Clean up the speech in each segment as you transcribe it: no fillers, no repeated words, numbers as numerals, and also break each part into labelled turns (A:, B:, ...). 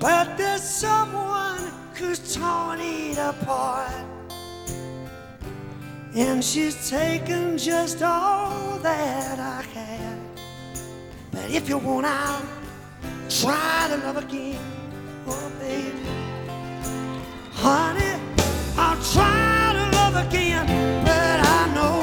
A: But there's someone who's torn it apart, and she's taken just all that I had. But if you want out, try to love again. Oh, baby, honey, I'll try to love again. But I know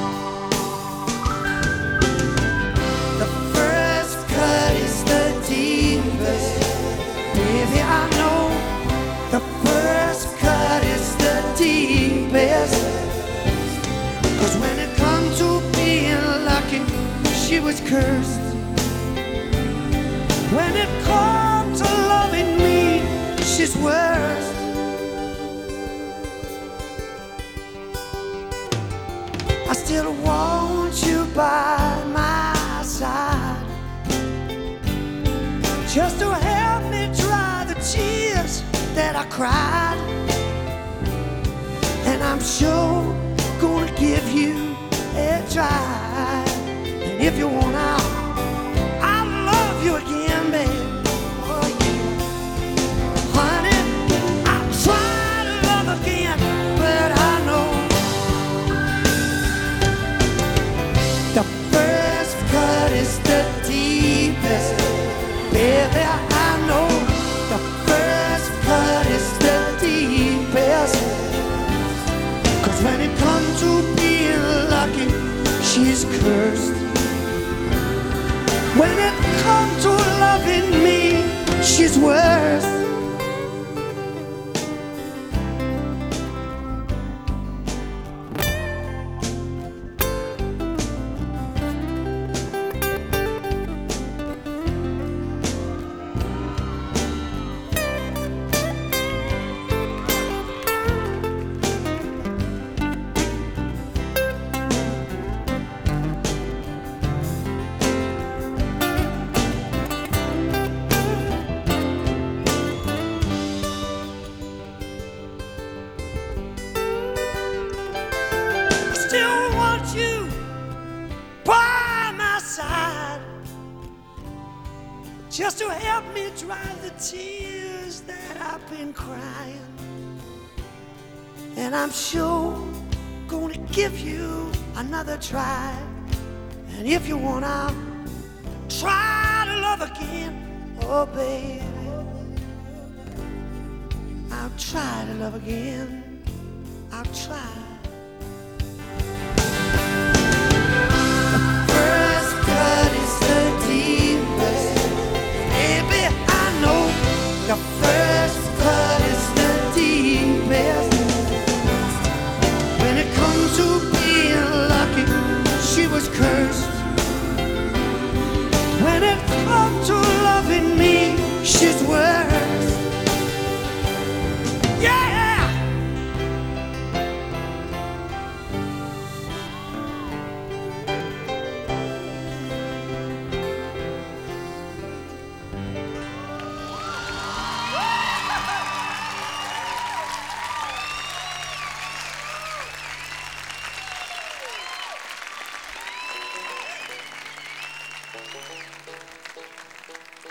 A: the first cut is the deepest. Baby, I know the first cut is the deepest. 'Cause when it comes to being lucky, she was cursed. When it comes to loving me, she's worse. I still want you by my side, just to help me dry the tears that I cried. And I'm sure gonna give you a try. And if you want out, I'll love you again, baby. Oh yeah, honey, I'll try to love again. But I know the first cut is the deepest. Baby, I know the first cut is the deepest. 'Cause when it comes to being lucky, she's cursed. When it comes to loving me, she's worse. Still want you by my side, just to help me dry the tears that I've been crying. And I'm sure gonna give you another try. And if you want, I'll try to love again. Oh baby, I'll try to love again. I'll try. The